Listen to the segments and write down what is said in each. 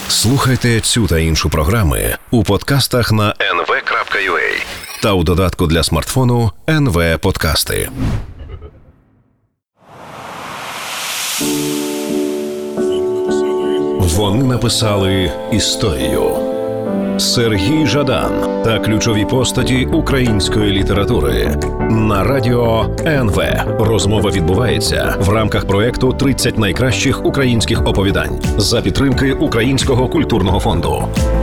Слухайте цю та іншу програми у подкастах на nv.ua та у додатку для смартфону NV Подкасти. Вони написали історію. Сергій Жадан та ключові постаті української літератури. На радіо НВ. Розмова відбувається в рамках проєкту «30 найкращих українських оповідань» за підтримки Українського культурного фонду.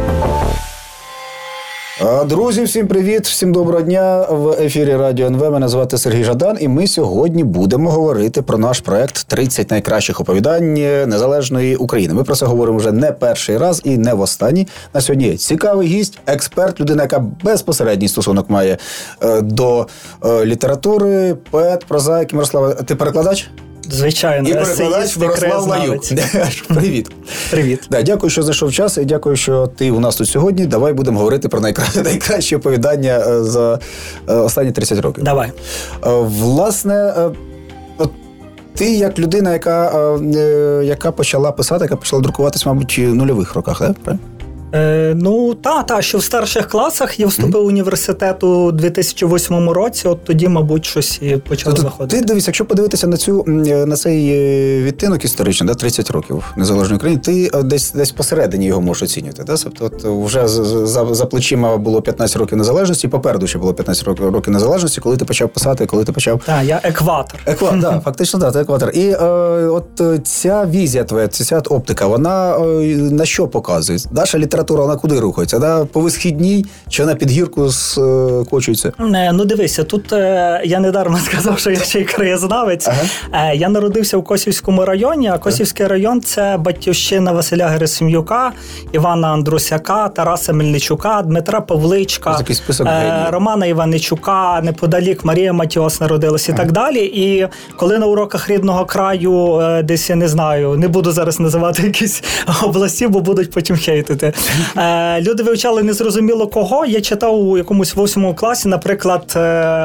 Друзі, всім привіт, всім доброго дня. В ефірі Радіо НВ. Мене звати Сергій Жадан, і ми сьогодні будемо говорити про наш проект «30 найкращих оповідань незалежної України». Ми про це говоримо вже не перший раз і не востанній. На сьогодні є цікавий гість, експерт, людина, яка безпосередній стосунок має до літератури, поет, прозаїк. Мирослава, ти перекладач? Звичайно. І перекладач Мирослав Лаюк. Привіт. Привіт. Дякую, що знайшов час, і дякую, що ти у нас тут сьогодні. Давай будемо говорити про найкращі оповідання за останні 30 років. Давай. Власне, ти як людина, яка почала писати, яка почала друкуватись, мабуть, в нульових роках, так? Правильно? Що в старших класах я вступив в університет у 2008 році, от тоді, мабуть, щось і почало заходити. Ти дивись, якщо подивитися на цей відтинок історичний, 30 років незалежної України, ти десь посередині його можеш оцінювати. Да? Тобто вже за плечима було 15 років незалежності, попереду ще було 15 років незалежності, коли ти почав писати, коли ти почав... Так, я екватор. Так, фактично, так, ти екватор. І от ця візія твоя, ця оптика, вона на що показує? Наша література, вона куди рухається? Да? По висхідній, чи вона під гірку скочується? Ну, дивися, тут я недарма сказав, що я ще й краєзнавець. Ага. Я народився в Косівському районі, а Косівський район – це батьківщина Василя Герасим'юка, Івана Андрусяка, Тараса Мельничука, Дмитра Павличка, Романа Іваничука, неподалік Марія Матіос народилась і так далі. І коли на уроках рідного краю десь, я не знаю, не буду зараз називати якісь області, бо будуть потім хейтити. Люди вивчали незрозуміло кого. Я читав у якомусь 8 класі, наприклад,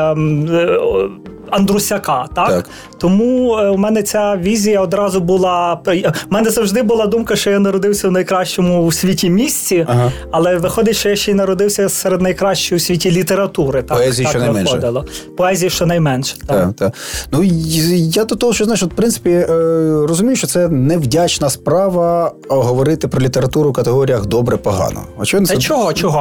Андрусяка, так? Тому у мене ця візія одразу була... У мене завжди була думка, що я народився в найкращому у світі місці, але виходить, що я ще й народився серед найкращої у світі літератури. Поезії, що найменше. Поезії, що найменше. Так. Ну, я до того, що, знаєш, в принципі, розумію, що це невдячна справа говорити про літературу в категоріях добре-погано. Чого?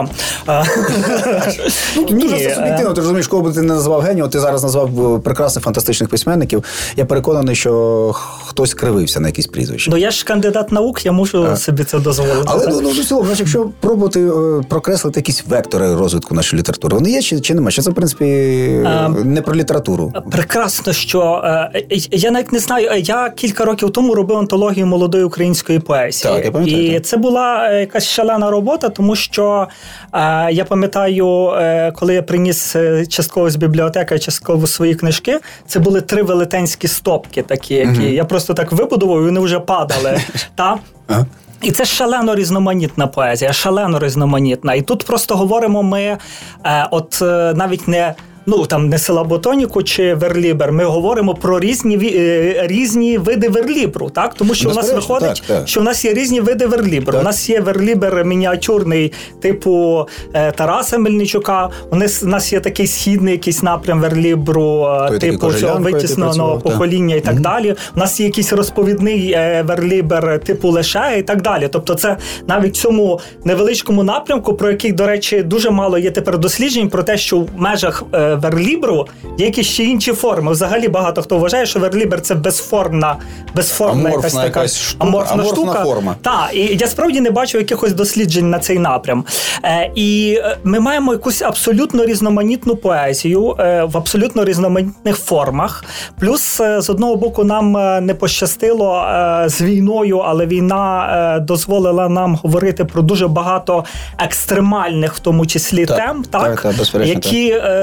Дуже суб'єктивно, ти розумієш, кого би ти не назвав генієм, ти зараз назвав прекрасних фантастичних письменників. Я переконаний, що хтось кривився на якісь прізвища. Ну, я ж кандидат наук, я можу собі це дозволити. Але, в цілому, якщо пробувати прокреслити якісь вектори розвитку нашої літератури, вони є чи немає? Чи це, в принципі, не про літературу? Прекрасно, що... Я навіть не знаю, я кілька років тому робив антологію молодої української поезії. Так, я пам'ятаю. І це була якась шалена робота, тому що я пам'ятаю, коли я приніс частково з бібліотеки, частково свої книжки, це були 3 велетенські стопки такі, які я просто так вибудував, і вони вже падали. І це шалено різноманітна поезія, шалено різноманітна. І тут просто говоримо ми, навіть не силаботоніку чи верлібер, ми говоримо про різні види верлібру, так? Тому що у нас виходить, що у нас є різні види верлібру. У нас є верлібер мініатюрний типу Тараса Мельничука, у нас є такий східний якийсь напрям верлібру типу цього витісненого покоління і так далі. У нас є якийсь розповідний верлібер типу Лешея і так далі. Тобто це навіть в цьому невеличкому напрямку, про який, до речі, дуже мало є тепер досліджень, про те, що в межах верлібру є якісь ще інші форми. Взагалі багато хто вважає, що верлібер – це безформна якась аморфна штука. Форма. Так, і я справді не бачу якихось досліджень на цей напрям. І ми маємо якусь абсолютно різноманітну поезію в абсолютно різноманітних формах. Плюс, з одного боку, нам не пощастило з війною, але війна дозволила нам говорити про дуже багато екстремальних, в тому числі, тем, які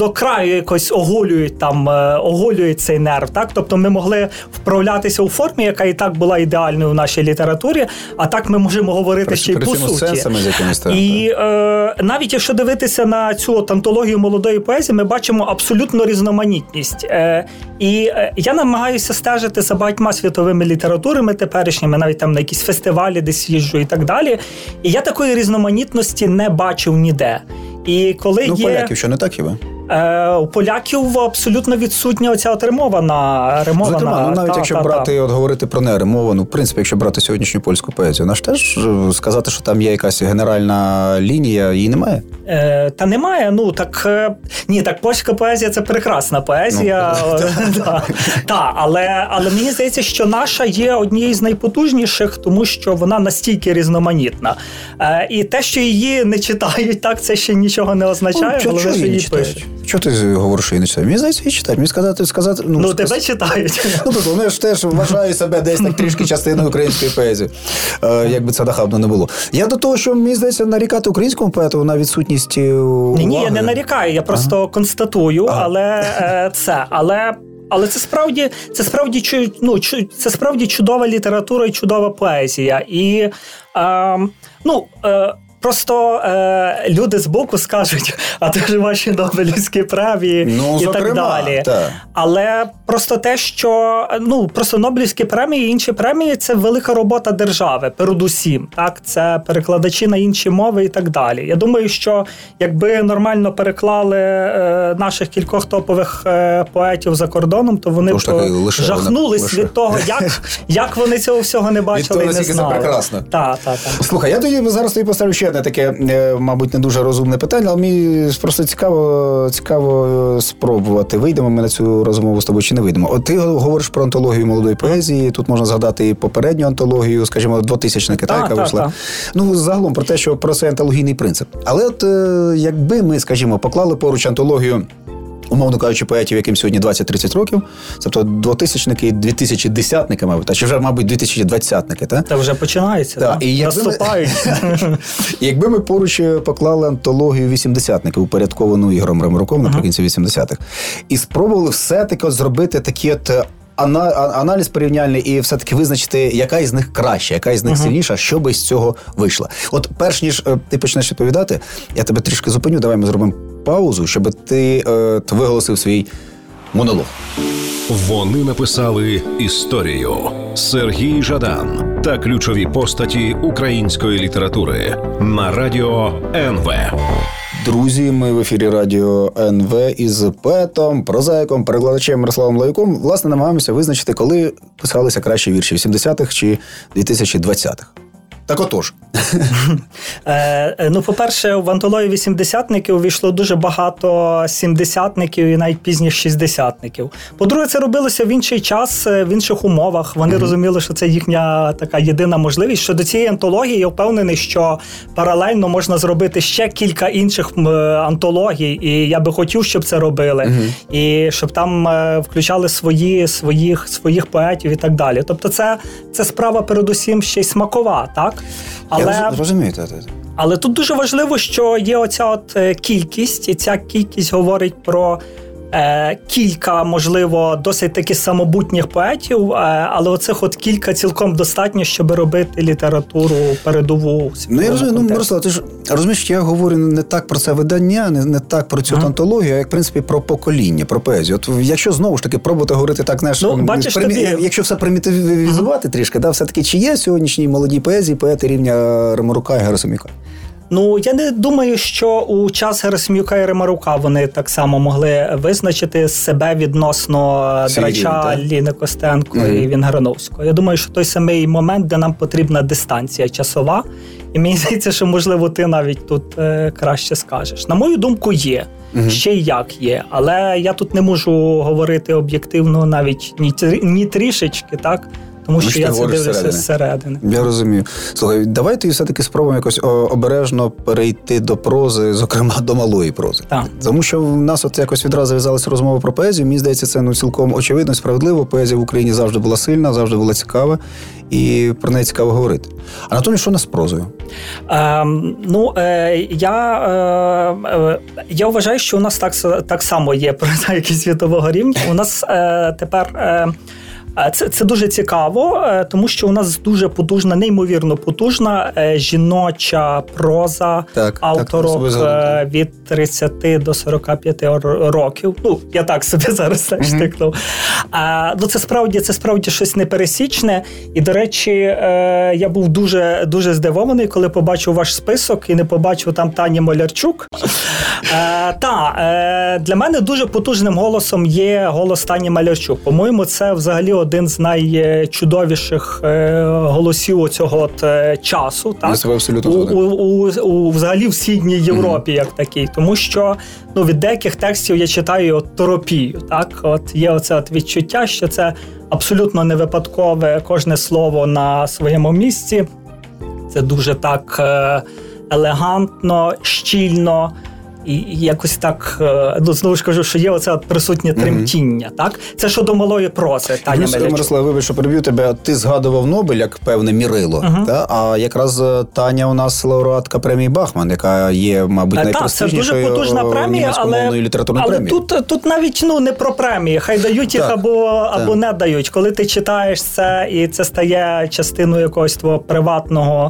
до краю якось оголюють цей нерв, так? Тобто ми могли вправлятися у формі, яка і так була ідеальною в нашій літературі, а так ми можемо говорити ще й по суті. І навіть якщо дивитися на цю антологію молодої поезії, ми бачимо абсолютно різноманітність. І я намагаюся стежити за багатьма світовими літературами теперішніми, навіть там на якісь фестивалі десь їжджу і так далі. І я такої різноманітності не бачив ніде. І коли поляків що не так хіба? У поляків абсолютно відсутня оця от ремована. Навіть якщо брати, говорити про неремовану, в принципі, якщо брати сьогоднішню польську поезію, вона ж теж сказати, що там є якась генеральна лінія, її немає? Та немає, так польська поезія – це прекрасна поезія. Але мені здається, що наша є однією з найпотужніших, тому що вона настільки різноманітна. І те, що її не читають, так, це ще нічого не означає, головне, що її пишуть. Чого ти говориш, що її не читають? Мені здається, її читають. Мені сказати... тебе читають. Вони ж теж вважають себе десь так трішки частиною української поезії. Якби це нахабно не було. Я до того, що, мені здається, нарікати українському поету на відсутність уваги. Ні, я не нарікаю, я просто констатую, але це справді чудова література і чудова поезія. І просто люди збоку скажуть, а це ж ваші Нобелівські премії і так далі. Так. Але просто те, що просто Нобелівські премії і інші премії – це велика робота держави, передусім. Так? Це перекладачі на інші мови і так далі. Я думаю, що якби нормально переклали наших кількох топових поетів за кордоном, то вони б жахнулись від того, як вони цього всього не бачили і не знали. Це прекрасно. Так. Слухай, я зараз тобі поставлю ще одне таке, мабуть, не дуже розумне питання, але мені просто цікаво спробувати. Вийдемо ми на цю розмову з тобою чи не вийдемо. От ти говориш про антологію молодої поезії, тут можна згадати і попередню антологію, скажімо, 2000-ка, яка вийшла. Загалом про те, що про цей антологійний принцип. Але от якби ми, скажімо, поклали поруч антологію, умовно кажучи, поетів, яким сьогодні 20-30 років, тобто 2000-ники і 2010-ники, мабуть, чи вже, мабуть, 2020-ники, так? Це вже починається, так? Наступають. Якби ми поруч поклали антологію 80-ників, упорядковану Ігорем Ремаруком наприкінці 80-х, і спробували все-таки зробити такі аналіз порівняльний і все-таки визначити, яка із них краща, яка із них сильніша, що би з цього вийшло. От перш ніж ти почнеш відповідати, я тебе трішки зупиню, давай ми зробимо паузу, щоб ти виголосив свій монолог. Вони написали історію. Сергій Жадан та ключові постаті української літератури на радіо НВ. Друзі, ми в ефірі радіо НВ із поетом, прозаїком, перекладачем Мирославом Лаюком. Власне, намагаємося визначити, коли писалися кращі вірші, 80-х чи 2020-х. Так отож. По-перше, в антологію 80-ників увійшло дуже багато 70-ників і навіть пізніх 60-ників. По-друге, це робилося в інший час, в інших умовах. Вони розуміли, що це їхня така єдина можливість. Щодо цієї антології, я впевнений, що паралельно можна зробити ще кілька інших антологій, і я би хотів, щоб це робили. І щоб там включали своїх поетів і так далі. Тобто це справа передусім ще й смакова, так? Я розумію. Але тут дуже важливо, що є оця кількість, і ця кількість говорить про кілька, можливо, досить таки самобутніх поетів, але оцих кілька цілком достатньо, щоб робити літературу передову. Я розумію, Мирослав, ти ж розумієш, я говорю не так про це видання, не так про цю антологію, а як, в принципі, про покоління, про поезію. От якщо, знову ж таки, пробувати говорити так, знаєш, якщо все примітивізувати трішки, все-таки, чи є сьогоднішній молодій поезії поети рівня Ремарука і Герасим'юка? Я не думаю, що у час Герасим'юка і Ремарука вони так само могли визначити себе відносно Драча, Ліни Костенко і Вінграновського. Я думаю, що той самий момент, де нам потрібна дистанція часова, і мені здається, що, можливо, ти навіть тут краще скажеш. На мою думку, є. Ще й як є. Але я тут не можу говорити об'єктивно навіть ні трішечки, так? тому що я це дивлюся зсередини. Я розумію. Слухай, давайте все-таки спробуємо якось обережно перейти до прози, зокрема до малої прози. Так. Тому що в нас от якось відразу зав'язалася розмова про поезію. Мені здається, це цілком очевидно, справедливо. Поезія в Україні завжди була сильна, завжди була цікава, і про неї цікаво говорити. Анатолій, що у нас з прозою? Я вважаю, що у нас так само є проза, як і світового рівня. У нас тепер... Це дуже цікаво, тому що у нас дуже потужна, неймовірно потужна жіноча проза авторок від 30 до 45 років. Ну, я так собі зараз штикнув. Це справді щось непересічне. І, до речі, я був дуже, дуже здивований, коли побачив ваш список і не побачив там Тані Малярчук. Для мене дуже потужним голосом є голос Тані Малярчук. По-моєму, це взагалі один з найчудовіших голосів цього часу. Так? Я себе абсолютно взагалі в Східній Європі, як такий. Тому що від деяких текстів я читаю торопію. Так? Є оце відчуття, що це абсолютно не випадкове кожне слово на своєму місці. Це дуже так елегантно, щільно. І якось так, знову ж кажу, що є оце присутнє тремтіння, так? Це щодо малої прози, Таня Малярчук. Мирослав, вибач, що переб'ю тебе. Ти згадував Нобель як певне мірило, а якраз Таня у нас лауреатка премії Бахман, яка є, мабуть, найпрестижнішою це дуже потужна премія, але тут навіть не про премії. Хай дають їх або не дають. Коли ти читаєш це, і це стає частиною якогось твого приватного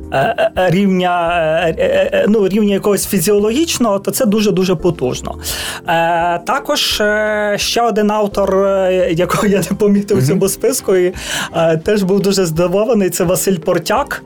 рівня якогось фізіологічного, то це дуже-дуже потужно. Також ще один автор, якого я не помітив у цьому списку, і теж був дуже здивований, це Василь Портяк.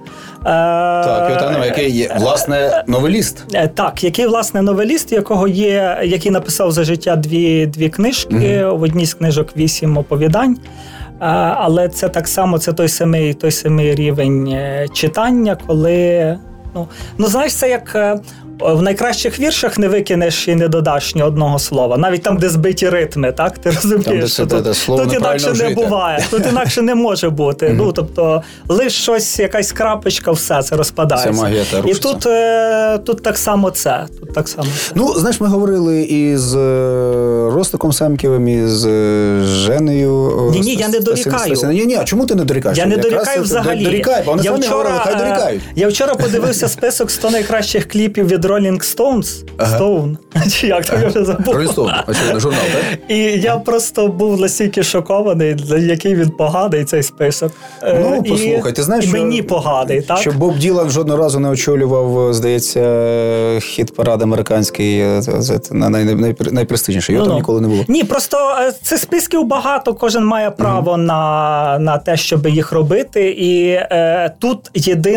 Який є, власне, новеліст. Який, власне, новеліст, який написав за життя дві книжки, в одній з книжок 8 оповідань. Але це так само, це той самий рівень читання, коли, знаєш, це як в найкращих віршах не викинеш і не додаш ні одного слова. Навіть там, де збиті ритми, так? Ти розумієш, що тут інакше не буває, тут інакше не може бути. Тобто, лише щось, якась крапочка, все, це розпадається. Це магія та рушиться. І тут так само це. Знаєш, ми говорили із Ростиком Семківим, із Женею. Ні, я не дорікаю. Ні, а чому ти не дорікаєш? Я не дорікаю взагалі. Дорікай, бо вони самі говорили, хай дорікають. Я вчора подивився список 100 найкращих кліпів від Rolling Stones. Stone. Чи як то я вже забув. Rolling Stone, очевидно, журнал, так? І я просто був настільки шокований, який він поганий, цей список. Послухай, ти знаєш, що мені поганий, так? Що Боб Ділан жодного разу не очолював, здається, хіт-парад американський, найпрестижніший. Його там ніколи не було. Ні, просто цих списків багато, кожен має право на те, щоб їх робити. І тут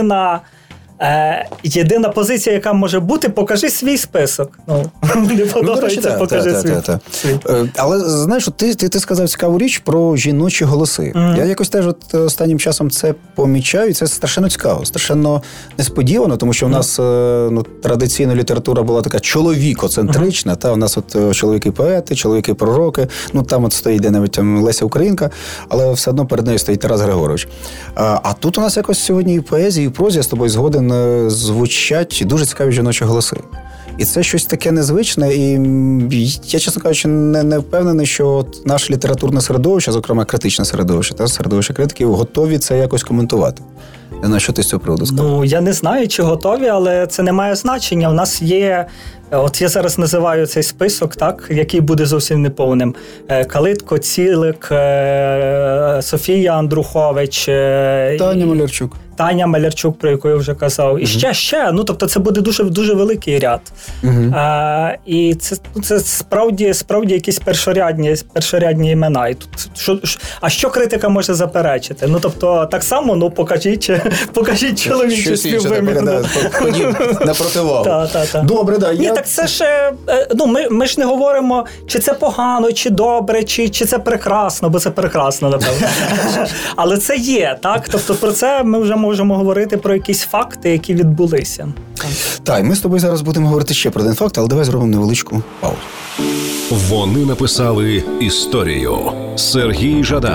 єдина позиція, яка може бути, покажи свій список. Не подобається, покажи свій. Але, знаєш, ти сказав цікаву річ про жіночі голоси. Я якось теж останнім часом це помічаю, і це страшенно цікаво, страшенно несподівано, тому що в нас традиційна література була така чоловікоцентрична, у нас чоловіки-поети, чоловіки-пророки, там стоїть де навіть Леся Українка, але все одно перед нею стоїть Тарас Григорович. А тут у нас якось сьогодні і в поезії, і в прозі, я з тобою згоден, звучать дуже цікаві жіночі голоси. І це щось таке незвичне, і я, чесно кажучи, не впевнений, що наше літературне середовище, зокрема критичне середовище, середовище критиків, готові це якось коментувати. Не знаю, що ти з цього приводу скажеш? Я не знаю, чи готові, але це не має значення. У нас є, я зараз називаю цей список, так, який буде зовсім неповним. Калитко, Цілик, Софія Андрухович, Таня Малярчук, про яку я вже казав. І ще. Тобто це буде дуже, дуже великий ряд. І це справді якісь першорядні імена. І тут, що критика може заперечити? Ми так само, покажіть чоловічу співвимір. На противагу. Добре, да. Ні, так це ж, ми ж не говоримо, чи це погано, чи добре, чи це прекрасно, бо це прекрасно, напевно. Але це є, так? Тобто про це ми вже можемо говорити про якісь факти, які відбулися. Так, ми з тобою зараз будемо говорити ще про один факт, але давай зробимо невеличку паузу. Вони написали історію. Сергій Жадан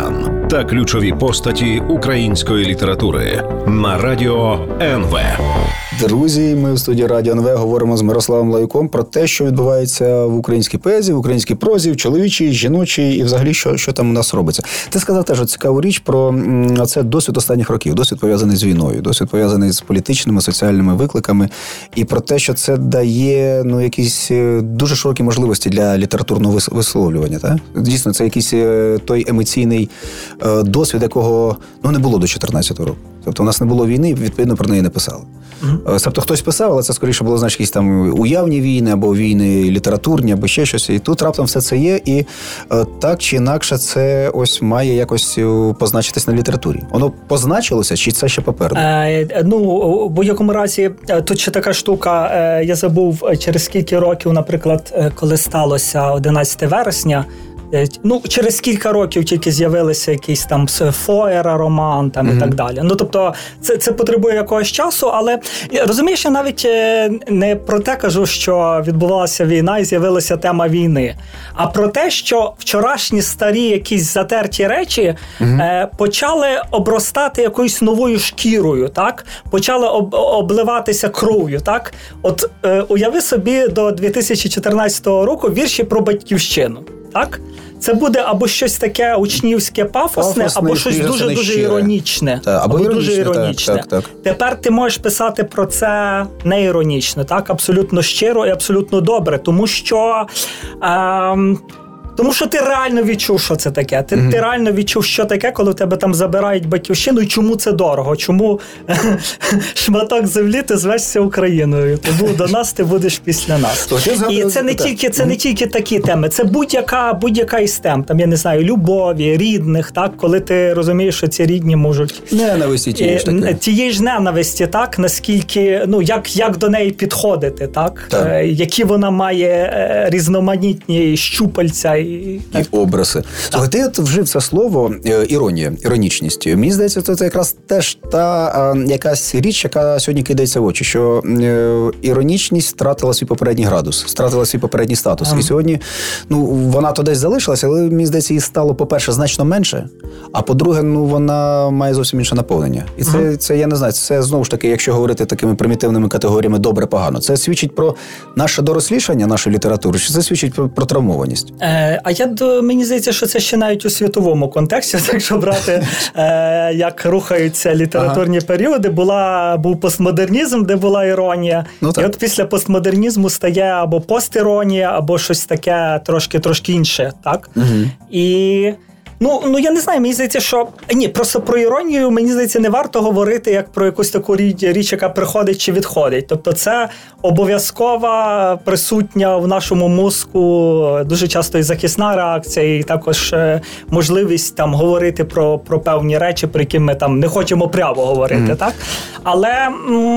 та ключові постаті української літератури на радіо НВ. Друзі, ми в студії Радіо НВ говоримо з Мирославом Лаюком про те, що відбувається в українській поезії, в українській прозі, в чоловічій, жіночій і взагалі, що там у нас робиться. Ти сказав теж цікаву річ про це досвід останніх років, досвід пов'язаний з війною, досвід пов'язаний з політичними, соціальними викликами і про те, що це дає якісь дуже широкі можливості для літературного висловлювання. Так? Дійсно, це якийсь той емоційний досвід, якого не було до 2014 року. Тобто у нас не було війни, відповідно, про неї не писали. Тобто хтось писав, але це скоріше було, якісь там уявні війни, або війни літературні, або ще щось. І тут раптом все це є, і так чи інакше це ось має якось позначитись на літературі. Воно позначилося, чи це ще попереду? У будь-якому разі, тут ще така штука, я забув, через скільки років, наприклад, коли сталося 11 вересня, через кілька років тільки з'явилися якісь там Фоєра роман і так далі. Тобто це потребує якогось часу, але розумієш, я навіть не про те кажу, що відбувалася війна і з'явилася тема війни, а про те, що вчорашні старі якісь затерті речі почали обростати якоюсь новою шкірою, так? Почали обливатися кров'ю, так? От уяви собі до 2014 року вірші про батьківщину. Так? Це буде або щось таке учнівське, пафосне, або щось дуже-дуже іронічне. Або дуже іронічне. Так. Тепер ти можеш писати про це не іронічно, так? Абсолютно щиро і абсолютно добре, тому що ти реально відчув, що це таке. Ти реально відчув, що таке, коли в тебе там забирають батьківщину, і чому це дорого, чому шматок землі ти звешся Україною. Ти був до нас, ти будеш після нас. І це не тільки такі теми, це будь-яка із тем, там, я не знаю, любові, рідних, так, коли ти розумієш, що ці рідні можуть... Ненависті тієї ж ненависті, так, наскільки, як до неї підходити, так, які вона має різноманітні щупальця і образи. Слухай, ти вжив це слово іронія, іронічність. Мені здається, це якраз теж та якась річ, яка сьогодні кидається в очі, що іронічність втратила свій попередній градус, втратила свій попередній статус. І сьогодні, вона то десь залишилася, але мені здається, її стало, по-перше, значно менше, а по-друге, вона має зовсім інше наповнення. І це, я не знаю, це знову ж таки, якщо говорити такими примітивними категоріями добре-погано, це свідчить про наше дорослішання нашої літератури, чи це свідчить про травмованість? Мені здається, що це ще навіть у світовому контексті, якщо брати, як рухаються літературні періоди, був постмодернізм, де була іронія, і от після постмодернізму стає або постіронія, або щось таке трошки інше, так? І... я не знаю, мені здається, що... Ні, просто про іронію, мені здається, не варто говорити як про якусь таку річ, яка приходить чи відходить. Тобто це обов'язкова, присутня в нашому мозку, дуже часто і захисна реакція, і також можливість там говорити про певні речі, про які ми там не хочемо прямо говорити, так? Але,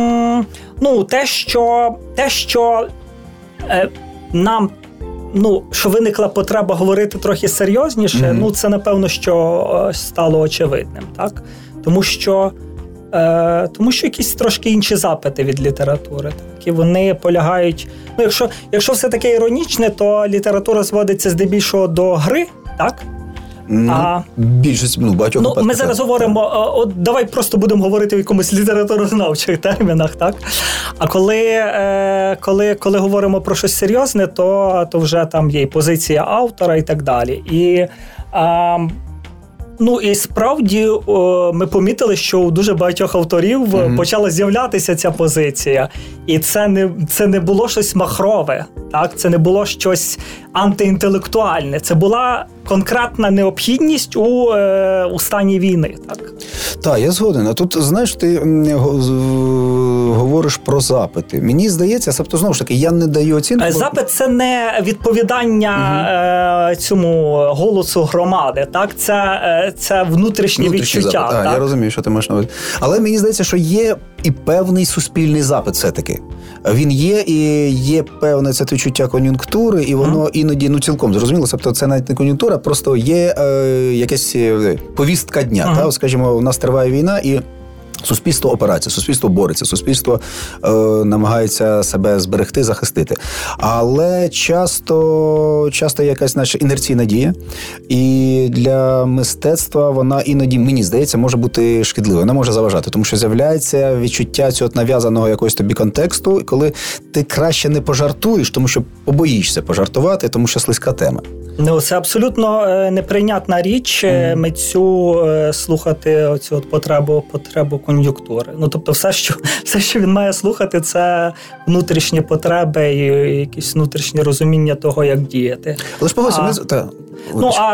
те, що нам... що виникла потреба говорити трохи серйозніше, це, напевно, що стало очевидним, так? Тому що якісь трошки інші запити від літератури, так? І вони полягають... якщо все таке іронічне, то література зводиться здебільшого до гри, так? Більшість, багатьох випадках. Ми зараз говоримо, давай просто будемо говорити в якомусь літературознавчих термінах, так? А коли говоримо про щось серйозне, то вже там є і позиція автора і так далі. І справді ми помітили, що у дуже багатьох авторів почала з'являтися ця позиція. І це не було щось махрове, так? Це не було щось антиінтелектуальне. Це була конкретна необхідність у стані війни, так? Так, я згоден. А тут, знаєш, ти говориш про запити. Мені здається, тобто, знову ж таки, я не даю оцінку. Запит – це не відповідання цьому голосу громади, так? Це внутрішнє відчуття. Запит. Так? Я розумію, що ти маєш на увазі. Але мені здається, що є і певний суспільний запит все-таки. Він є, і є певне це відчуття кон'юнктури, і воно іноді, цілком зрозуміло, тобто це навіть не кон'юнктура, просто є якась повістка дня. Скажімо, у нас триває війна, і Суспільство опирається, суспільство бореться, суспільство намагається себе зберегти, захистити. Але часто є якась наша інерційна дія, і для мистецтва вона іноді, мені здається, може бути шкідливою, вона може заважати, тому що з'являється відчуття цього нав'язаного якогось тобі контексту, коли ти краще не пожартуєш, тому що побоїшся пожартувати, тому що слизька тема. Ну, це абсолютно неприйнятна річ митцю слухати оцю потребу кон'юнктури. Ну, тобто все, що він має слухати, це внутрішні потреби і якісь внутрішнє розуміння того, як діяти. Але ж погодься, а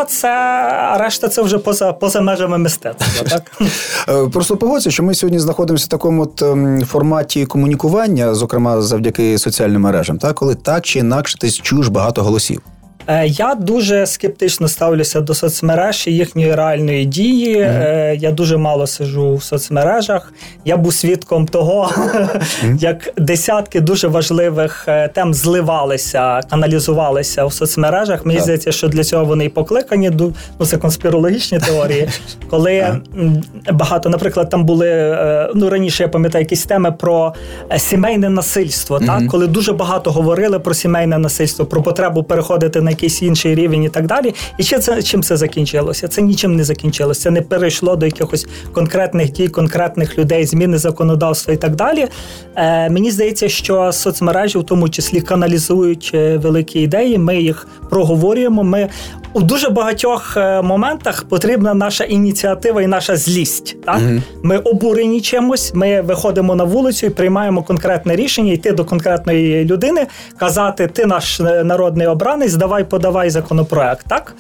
решта це вже поза межами мистецтва, так? Просто погодься, що ми сьогодні знаходимося в такому форматі комунікування, зокрема завдяки соціальним мережам, так? Коли так чи інакше ти чуєш багато голосів. Я дуже скептично ставлюся до соцмереж і їхньої реальної дії. Я дуже мало сиджу в соцмережах. Я був свідком того, як десятки дуже важливих тем зливалися, каналізувалися в соцмережах. Мені здається, що для цього вони і покликані. Це конспірологічні теорії. Коли багато, наприклад, там були, раніше я пам'ятаю, якісь теми про сімейне насильство, так? Коли дуже багато говорили про сімейне насильство, про потребу переходити на якийсь інший рівень і так далі. І чим це закінчилося? Це нічим не закінчилося. Це не перейшло до якихось конкретних дій, конкретних людей, зміни законодавства і так далі. Мені здається, що соцмережі в тому числі каналізують великі ідеї, ми їх проговорюємо, ми у дуже багатьох моментах потрібна наша ініціатива і наша злість. Так? Ми обурені чимось, ми виходимо на вулицю і приймаємо конкретне рішення, йти до конкретної людини, казати, ти наш народний обранець, подавай законопроект. Так?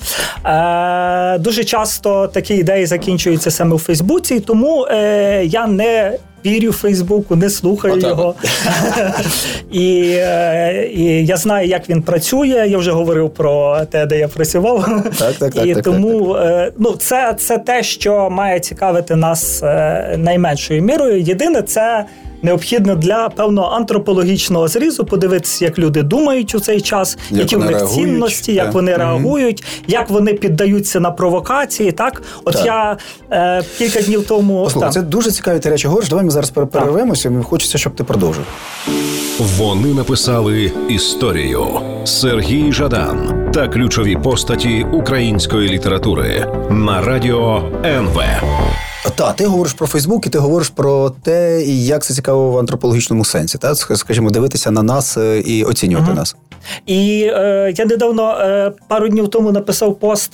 Дуже часто такі ідеї закінчуються саме у Фейсбуці, тому я не вірю Фейсбуку, не слухаю його. І я знаю, як він працює. Я вже говорив про те, де я працював. І тому це те, що має цікавити нас найменшою мірою. Єдине, це необхідно для певного антропологічного зрізу подивитися, як люди думають у цей час, які в них цінності, як вони реагують, як вони піддаються на провокації. Так? Я кілька днів тому... Послухай, це дуже цікаві ти речі говориш. Давай ми зараз перервемося, мені хочеться, щоб ти продовжив. Вони написали історію. Сергій Жадан та ключові постаті української літератури на радіо НВ. Ти говориш про Фейсбук і ти говориш про те, як це цікаво в антропологічному сенсі, так? Скажімо, дивитися на нас і оцінювати нас. І я недавно, пару днів тому написав пост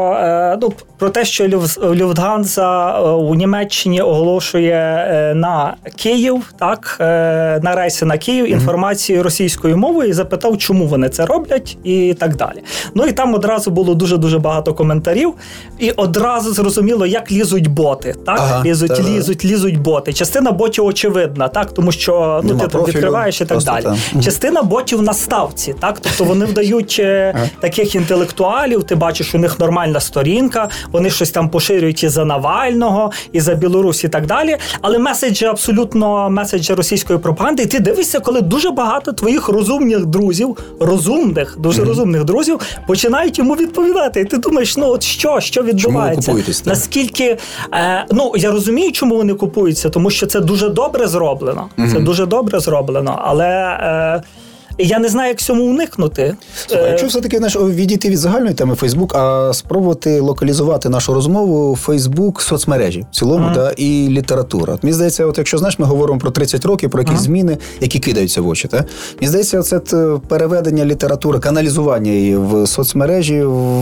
про те, що Люфтганза у Німеччині оголошує на Київ, так, на рейси на Київ інформацію російською мовою і запитав, чому вони це роблять і так далі. І там одразу було дуже-дуже багато коментарів і одразу зрозуміло, як лізуть боти. Так? Лізуть боти. Частина ботів очевидна, так? Тому що ти там відкриваєш і так далі. Частина ботів на ставці. Так? Тобто вони вдають таких інтелектуалів, ти бачиш, у них нормальна сторінка, вони щось там поширюють і за Навального, і за Білорусь і так далі, але меседжі російської пропаганди, і ти дивишся, коли дуже багато твоїх розумних друзів, дуже розумних друзів, починають йому відповідати. І ти думаєш, що відбувається? Наскільки... я розумію, чому вони купуються, тому що це дуже добре зроблено. Це дуже добре зроблено, але... Я не знаю, як цьому уникнути. Якщо все-таки відійти від загальної теми Фейсбук, а спробувати локалізувати нашу розмову Фейсбук, соцмережі в цілому, і література. Мені здається, якщо ми говоримо про 30 років, про якісь зміни, які кидаються в очі. Мені здається, це переведення літератури, каналізування її в соцмережі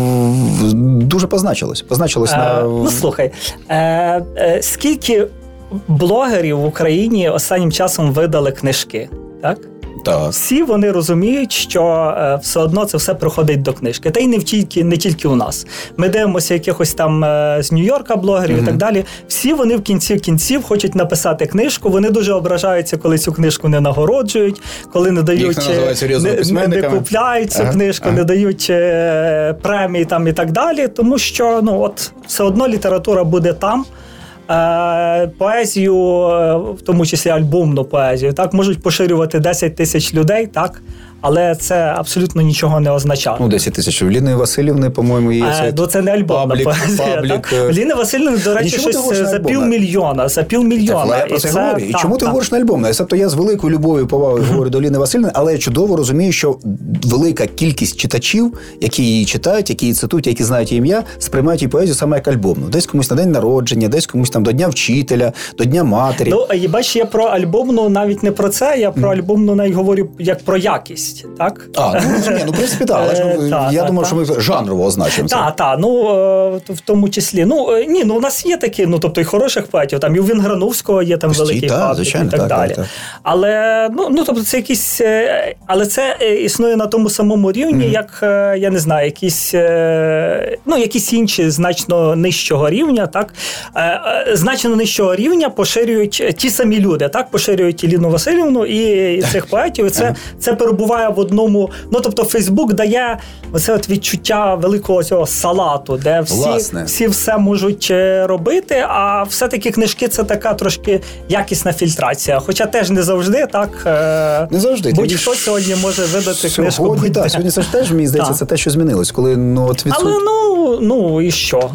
дуже позначилось. Слухай, скільки блогерів в Україні останнім часом видали книжки, так? Так. Всі вони розуміють, що все одно це все проходить до книжки. Та й не тільки у нас. Ми дивимося якихось там з Нью-Йорка блогерів і так далі. Всі вони в кінці кінців хочуть написати книжку. Вони дуже ображаються, коли цю книжку не нагороджують, коли не дають, не купляють цю книжку, не дають премії там і так далі. Тому що все одно література буде там. Поезію, в тому числі альбомну поезію, так, можуть поширювати 10 тисяч людей, так, але це абсолютно нічого не означає. 10 тисяч. У Ліни Васильівни, по-моєму, є сайт. Це не альбомна поезія. Ліни Васильівни, до речі, щось за півмільйона. Так, я про це говорю. І чому ти говориш на альбомна? Тобто я з великою любов'ю і повагою говорю до Ліни Васильівни, але я чудово розумію, що велика кількість читачів, які її читають, які її цитують, які знають її ім'я, сприймають її поезію саме як альбомну. Десь комусь на день народження, десь комусь там до Дня вчителя, до Дня матері. І бачиш, я про альбомну навіть не про це, я про альбомну навіть говорю як про якість, так? В принципі, так. Але я думав, що ми жанрово означимо це. Так, в тому числі. У нас є такі, тобто і хороших поетів, там і у Вінграновського є там великий паблік і так далі. Так. Але, тобто це якісь, але це існує на тому самому рівні, як, я не знаю, якісь інші значно нижчого рівня, так? Значно нижчого рівня поширюють ті самі люди, так? Поширюють і Ліну Васильівну, і цих поетів, і це перебуває в одному, тобто Фейсбук дає оце от відчуття великого цього салату, де всі все можуть робити, а все-таки книжки це така трошки якісна фільтрація. Хоча теж не завжди, так? Не завжди. Будь-хто сьогодні може видати книжку. Сьогодні це ж теж, мені здається, це те, що змінилось. Коли, Але, і що?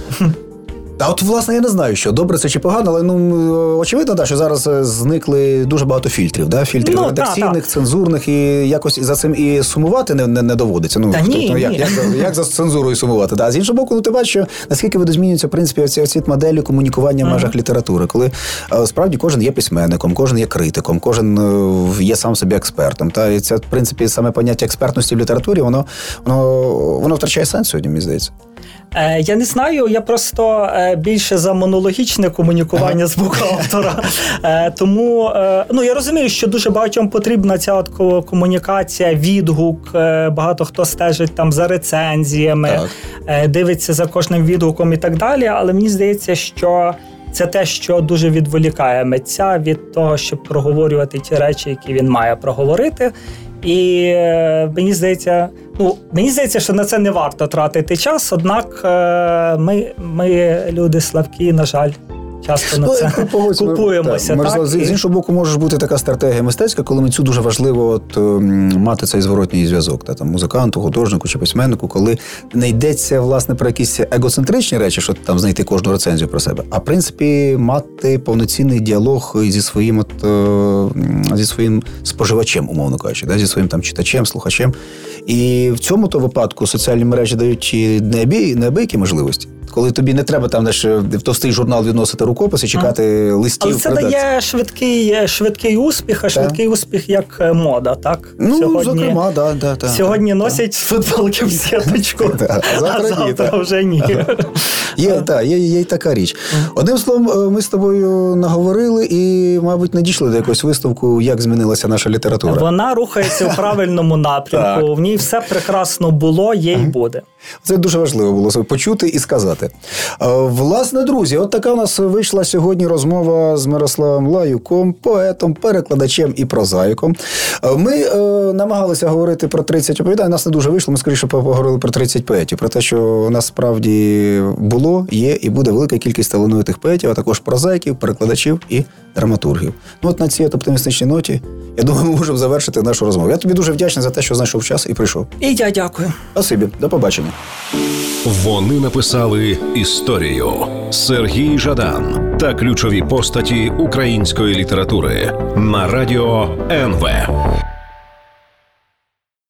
А власне, я не знаю, що добре це чи погано, але очевидно, що зараз зникли дуже багато фільтрів. Да? Фільтрів редакційних, цензурних, і якось за цим і сумувати не доводиться. Як за цензурою сумувати? Да? А з іншого боку, ти бачиш, що наскільки видозмінюється, в принципі, оці моделі комунікування в межах літератури, коли справді кожен є письменником, кожен є критиком, кожен є сам собі експертом. Та? І це, в принципі, саме поняття експертності в літературі, воно втрачає сенс сьогодні, мені здається. Я не знаю, я просто більше за монологічне комунікування з боку автора. Тому, я розумію, що дуже багатьом потрібна ця от комунікація, відгук, багато хто стежить там за рецензіями, дивиться за кожним відгуком і так далі, але мені здається, що це те, що дуже відволікає митця від того, щоб проговорювати ті речі, які він має проговорити. І мені здається, що на це не варто тратити час, однак ми люди слабкі, на жаль, часто на це купуємося. З іншого боку, може бути така стратегія мистецька, коли митцю дуже важливо мати цей зворотній зв'язок, там, музиканту, художнику чи письменнику, коли не йдеться, власне, про якісь егоцентричні речі, що там знайти кожну рецензію про себе, а, в принципі, мати повноцінний діалог зі своїм споживачем, умовно кажучи, зі своїм там читачем, слухачем. І в цьому-то випадку соціальні мережі дають неабиякі можливості. Коли тобі не треба там в товстий журнал відносити рукописи, чекати листів. Але це дає швидкий успіх, а швидкий успіх як мода, так? Зокрема, так. Сьогодні носять футболки в сіточку, а завтра вже ні. Є й така річ. Одним словом, ми з тобою наговорили і, мабуть, не дійшли до якогось висновку, як змінилася наша література. Вона рухається в правильному напрямку. В ній все прекрасно було, є і буде. Це дуже важливо було почути і сказати. Власне, друзі, от така у нас вийшла сьогодні розмова з Мирославом Лаюком, поетом, перекладачем і прозаїком. Ми намагалися говорити про 30 оповідань, у нас не дуже вийшло, ми скоріше поговорили про 30 поетів, про те, що насправді було, є і буде велика кількість талановитих поетів, а також прозаїків, перекладачів і драматургів. От на цій оптимістичній ноті, я думаю, ми можемо завершити нашу розмову. Я тобі дуже вдячний за те, що знайшов час і прийшов. І я дякую. Спасибі. До побачення. Вони написали історію. Сергій Жадан та ключові постаті української літератури на радіо НВ.